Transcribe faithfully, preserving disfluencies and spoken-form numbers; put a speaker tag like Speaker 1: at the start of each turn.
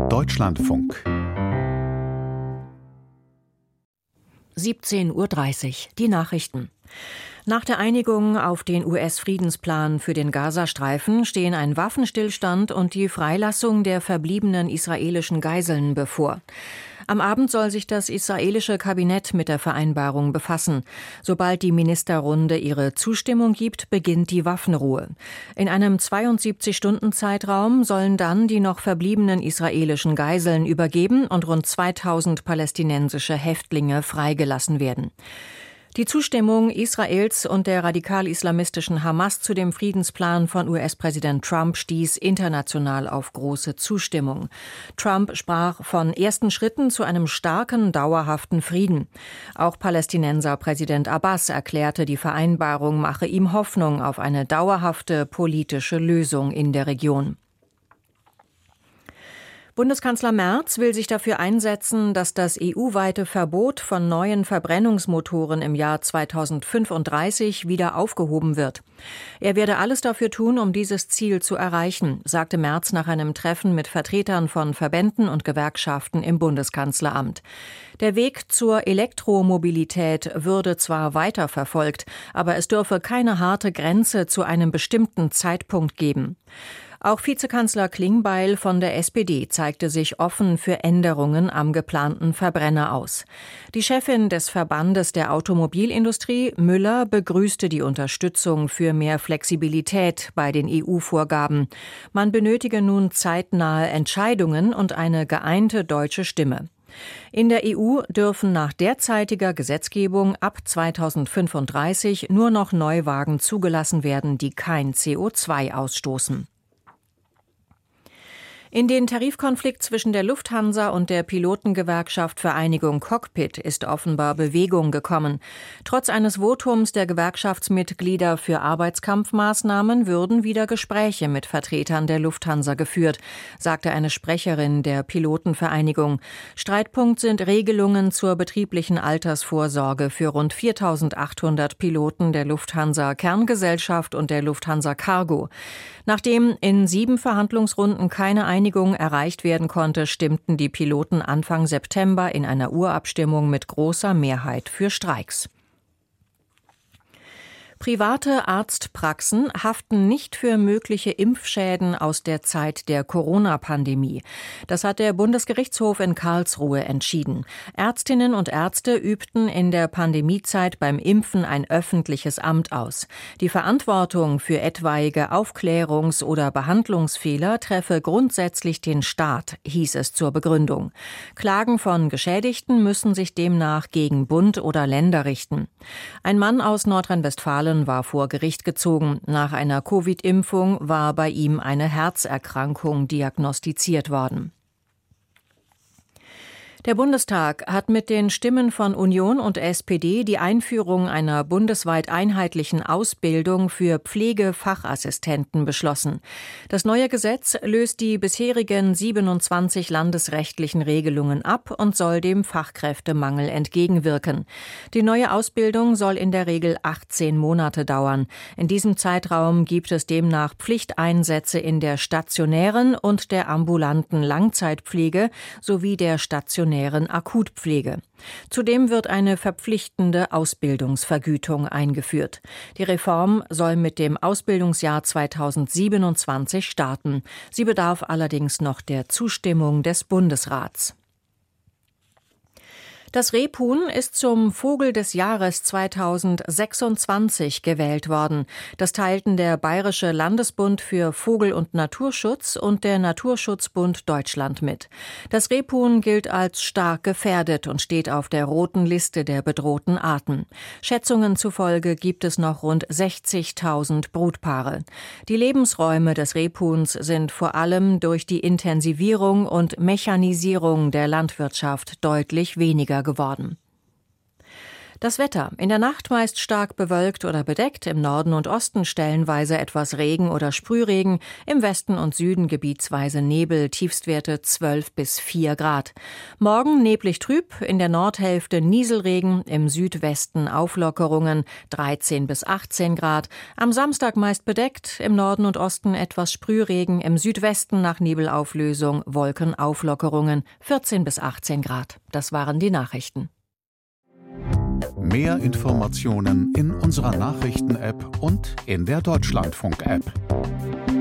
Speaker 1: Deutschlandfunk.
Speaker 2: siebzehn Uhr dreißig. Die Nachrichten. Nach der Einigung auf den U S-Friedensplan für den Gazastreifen stehen ein Waffenstillstand und die Freilassung der verbliebenen israelischen Geiseln bevor. Am Abend soll sich das israelische Kabinett mit der Vereinbarung befassen. Sobald die Ministerrunde ihre Zustimmung gibt, beginnt die Waffenruhe. In einem zweiundsiebzig-Stunden-Zeitraum sollen dann die noch verbliebenen israelischen Geiseln übergeben und rund zweitausend palästinensische Häftlinge freigelassen werden. Die Zustimmung Israels und der radikal-islamistischen Hamas zu dem Friedensplan von U S-Präsident Trump stieß international auf große Zustimmung. Trump sprach von ersten Schritten zu einem starken, dauerhaften Frieden. Auch Palästinenser Präsident Abbas erklärte, die Vereinbarung mache ihm Hoffnung auf eine dauerhafte politische Lösung in der Region. Bundeskanzler Merz will sich dafür einsetzen, dass das E U-weite Verbot von neuen Verbrennungsmotoren im Jahr zweitausendfünfunddreißig wieder aufgehoben wird. Er werde alles dafür tun, um dieses Ziel zu erreichen, sagte Merz nach einem Treffen mit Vertretern von Verbänden und Gewerkschaften im Bundeskanzleramt. Der Weg zur Elektromobilität würde zwar weiterverfolgt, aber es dürfe keine harte Grenze zu einem bestimmten Zeitpunkt geben. Auch Vizekanzler Klingbeil von der S P D zeigte sich offen für Änderungen am geplanten Verbrenner aus. Die Chefin des Verbandes der Automobilindustrie, Müller, begrüßte die Unterstützung für mehr Flexibilität bei den E U-Vorgaben. Man benötige nun zeitnahe Entscheidungen und eine geeinte deutsche Stimme. In der E U dürfen nach derzeitiger Gesetzgebung ab zweitausendfünfunddreißig nur noch Neuwagen zugelassen werden, die kein C O zwei ausstoßen. In den Tarifkonflikt zwischen der Lufthansa und der Pilotengewerkschaft Vereinigung Cockpit ist offenbar Bewegung gekommen. Trotz eines Votums der Gewerkschaftsmitglieder für Arbeitskampfmaßnahmen würden wieder Gespräche mit Vertretern der Lufthansa geführt, sagte eine Sprecherin der Pilotenvereinigung. Streitpunkt sind Regelungen zur betrieblichen Altersvorsorge für rund viertausendachthundert Piloten der Lufthansa Kerngesellschaft und der Lufthansa Cargo. Nachdem in sieben Verhandlungsrunden keine Einigung erreicht werden konnte, stimmten die Piloten Anfang September in einer Urabstimmung mit großer Mehrheit für Streiks. Private Arztpraxen haften nicht für mögliche Impfschäden aus der Zeit der Corona-Pandemie. Das hat der Bundesgerichtshof in Karlsruhe entschieden. Ärztinnen und Ärzte übten in der Pandemiezeit beim Impfen ein öffentliches Amt aus. Die Verantwortung für etwaige Aufklärungs- oder Behandlungsfehler treffe grundsätzlich den Staat, hieß es zur Begründung. Klagen von Geschädigten müssen sich demnach gegen Bund oder Länder richten. Ein Mann aus Nordrhein-Westfalen war vor Gericht gezogen. Nach einer Covid-Impfung war bei ihm eine Herzerkrankung diagnostiziert worden. Der Bundestag hat mit den Stimmen von Union und S P D die Einführung einer bundesweit einheitlichen Ausbildung für Pflegefachassistenten beschlossen. Das neue Gesetz löst die bisherigen siebenundzwanzig landesrechtlichen Regelungen ab und soll dem Fachkräftemangel entgegenwirken. Die neue Ausbildung soll in der Regel achtzehn Monate dauern. In diesem Zeitraum gibt es demnach Pflichteinsätze in der stationären und der ambulanten Langzeitpflege sowie der stationären Akutpflege. Zudem wird eine verpflichtende Ausbildungsvergütung eingeführt. Die Reform soll mit dem Ausbildungsjahr zweitausendsiebenundzwanzig starten. Sie bedarf allerdings noch der Zustimmung des Bundesrats. Das Rebhuhn ist zum Vogel des Jahres zweitausendsechsundzwanzig gewählt worden. Das teilten der Bayerische Landesbund für Vogel- und Naturschutz und der Naturschutzbund Deutschland mit. Das Rebhuhn gilt als stark gefährdet und steht auf der roten Liste der bedrohten Arten. Schätzungen zufolge gibt es noch rund sechzigtausend Brutpaare. Die Lebensräume des Rebhuhns sind vor allem durch die Intensivierung und Mechanisierung der Landwirtschaft deutlich weniger geworden. Das Wetter. In der Nacht meist stark bewölkt oder bedeckt, im Norden und Osten stellenweise etwas Regen oder Sprühregen, im Westen und Süden gebietsweise Nebel, Tiefstwerte zwölf bis vier Grad. Morgen neblig trüb, in der Nordhälfte Nieselregen, im Südwesten Auflockerungen, dreizehn bis achtzehn Grad. Am Samstag meist bedeckt, im Norden und Osten etwas Sprühregen, im Südwesten nach Nebelauflösung Wolkenauflockerungen, vierzehn bis achtzehn Grad. Das waren die Nachrichten.
Speaker 1: Mehr Informationen in unserer Nachrichten-App und in der Deutschlandfunk-App.